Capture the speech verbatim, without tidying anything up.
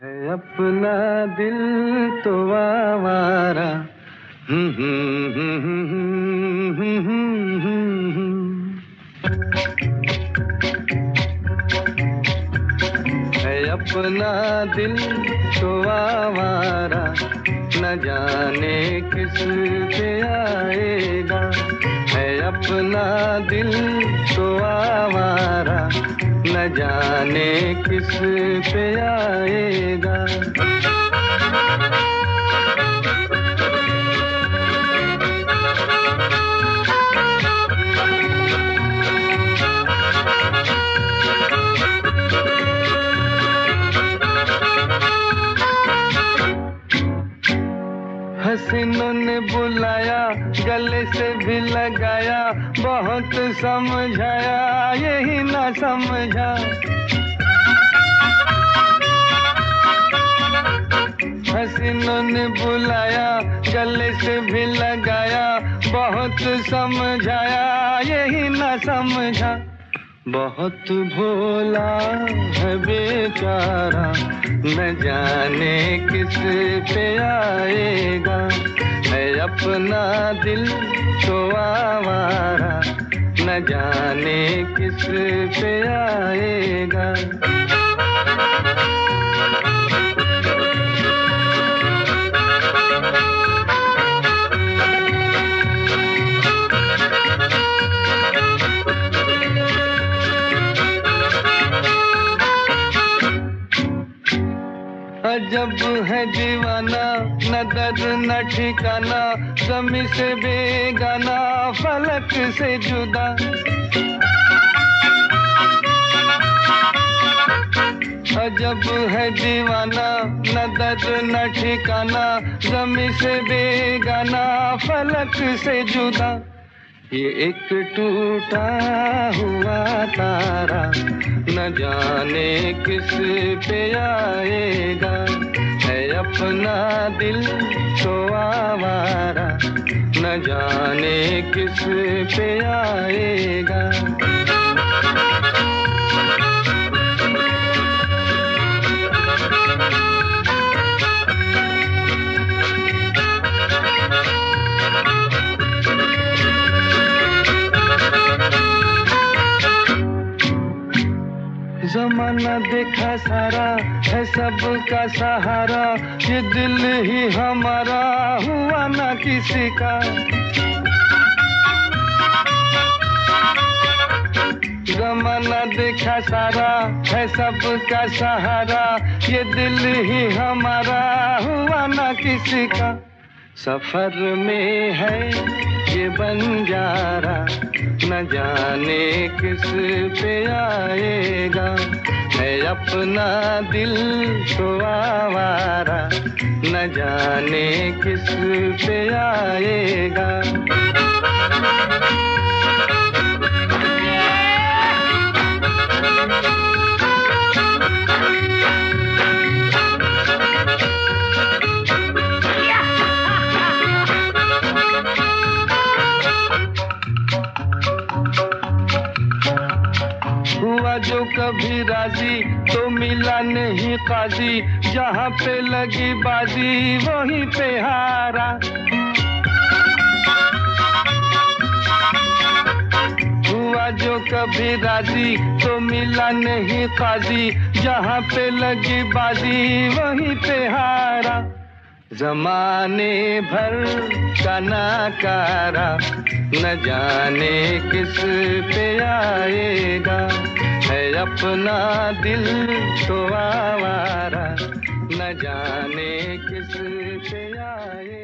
है अपना दिल तो आवारा। हम्म हम्म हम्म हम्म हम्म हम्म। है अपना दिल तो आवारा, न जाने किस पे आएगा। है अपना दिल तो आवारा, न जाने किस पे आएगा। हसीनों ने बुलाया, गले से भी लगाया, बहुत समझाया यही ना समझा। हसीनों ने बुलाया, गले से भी लगाया, बहुत समझाया यही ना समझा। बहुत भोला है बेचारा, न जाने किस पे आएगा। है अपना दिल तो आवारा, न जाने किस पे आएगा। अजब है दीवाना, न दर्द न ठिकाना, ज़मीं से बेगाना, फलक से जुदा। अजब है दीवाना, न दर्द न ठिकाना, ज़मीं से बेगाना, फलक से जुदा। ये एक टूटा हुआ तारा, न जाने किस पे आएगा। है अपना दिल तो आवारा, न जाने किस पे आएगा। ज़माना देखा सारा है सबका सहारा, ये दिल ही हमारा हुआ ना किसी का। ज़माना देखा सारा है सबका सहारा, ये दिल ही हमारा हुआ ना किसी का। सफर में है ये बंजारा, न जाने किस पे आएगा। है अपना दिल तो आवारा, न जाने किस पे आएगा। हुआ जो कभी राजी तो मिला नहीं काजी, जहाँ पे लगी बाजी वहीं पे हारा। हुआ जो कभी राजी तो मिला नहीं काजी, जहाँ पे लगी बाजी वहीं पे हारा। ज़माने भर का नाकारा, न जाने किस पे आएगा। है अपना दिल तो आवारा, न जाने किस पे आएगा।